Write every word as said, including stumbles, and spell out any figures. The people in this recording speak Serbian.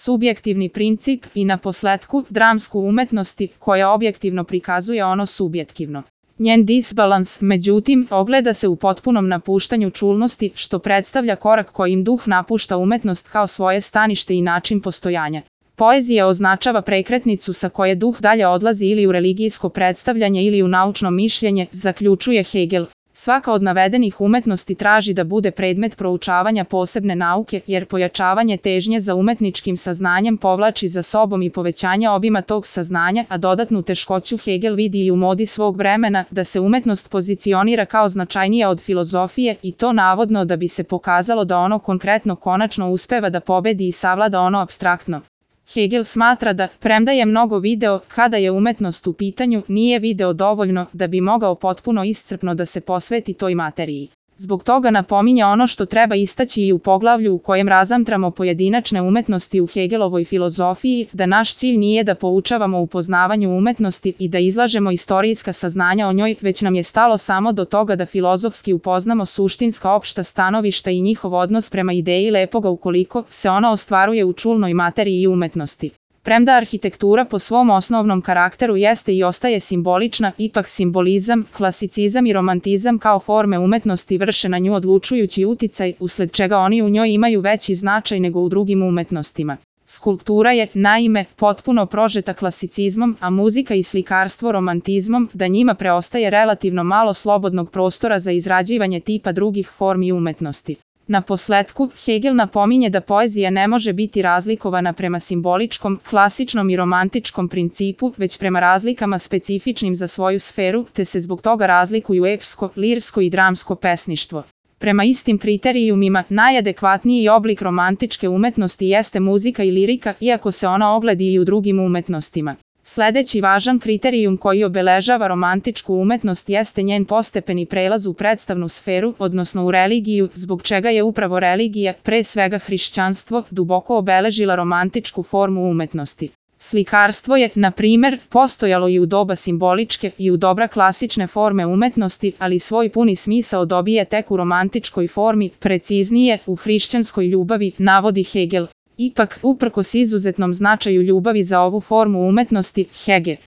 subjektivni princip i naposletku dramsku umetnosti koja objektivno prikazuje ono subjektivno. Njen disbalans, međutim, ogleda se u potpunom napuštanju čulnosti, što predstavlja korak kojim duh napušta umetnost kao svoje stanište i način postojanja. Poezija označava prekretnicu sa koje duh dalje odlazi ili u religijsko predstavljanje ili u naučno mišljenje, zaključuje Hegel. Svaka od navedenih umetnosti traži da bude predmet proučavanja posebne nauke, jer pojačavanje težnje za umetničkim saznanjem povlači za sobom i povećanje obima tog saznanja, a dodatnu teškoću Hegel vidi i u modi svog vremena da se umetnost pozicionira kao značajnija od filozofije i to navodno da bi se pokazalo da ono konkretno konačno uspeva da pobedi i savlada ono apstraktno. Hegel smatra da, premda je mnogo video kada je umetnost u pitanju, nije video dovoljno da bi mogao potpuno iscrpno da se posveti toj materiji. Zbog toga napominje ono što treba istaći i u poglavlju u kojem razmatramo pojedinačne umetnosti u Hegelovoj filozofiji, da naš cilj nije da poučavamo u poznavanju umetnosti i da izlažemo istorijska saznanja o njoj, već nam je stalo samo do toga da filozofski upoznamo suštinska opšta stanovišta i njihov odnos prema ideji lepoga ukoliko se ona ostvaruje u čulnoj materiji i umetnosti. Premda arhitektura po svom osnovnom karakteru jeste i ostaje simbolična, ipak simbolizam, klasicizam i romantizam kao forme umetnosti vrše na nju odlučujući uticaj, usled čega oni u njoj imaju veći značaj nego u drugim umetnostima. Skulptura je, naime, potpuno prožeta klasicizmom, a muzika i slikarstvo romantizmom, da njima preostaje relativno malo slobodnog prostora za izrađivanje tipa drugih formi umetnosti. Naposletku, Hegel napominje da poezija ne može biti razlikovana prema simboličkom, klasičnom i romantičkom principu, već prema razlikama specifičnim za svoju sferu, te se zbog toga razlikuju epsko, lirsko i dramsko pesništvo. Prema istim kriterijumima, najadekvatniji oblik romantičke umetnosti jeste muzika i lirika, iako se ona ogledi i u drugim umetnostima. Sledeći važan kriterijum koji obeležava romantičku umetnost jeste njen postepeni prelaz u predstavnu sferu, odnosno u religiju, zbog čega je upravo religija, pre svega hrišćanstvo, duboko obeležila romantičku formu umetnosti. Slikarstvo je, na primer, postojalo i u doba simboličke i u dobra klasične forme umetnosti, ali svoj puni smisao dobije tek u romantičkoj formi, preciznije, u hrišćanskoj ljubavi, navodi Hegel. Ipak, uprkos izuzetnom značaju ljubavi za ovu formu umetnosti, Hegel